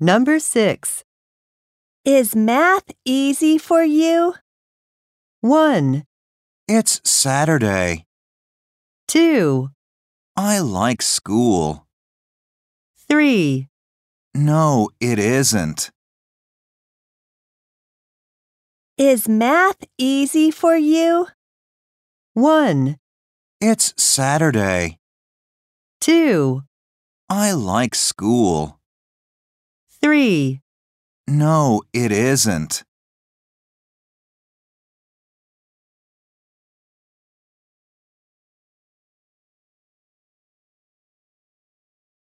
Number 6. Is math easy for you? 1, It's Saturday. 2, I like school. 3. No, it isn't. Is math easy for you? 1, It's Saturday. 2, I like school. 3. No, it isn't.